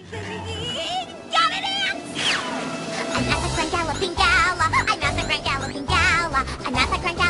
Gotta dance! I'm not the grand galloping gala. I'm not the grand galloping gala. I'm not the grand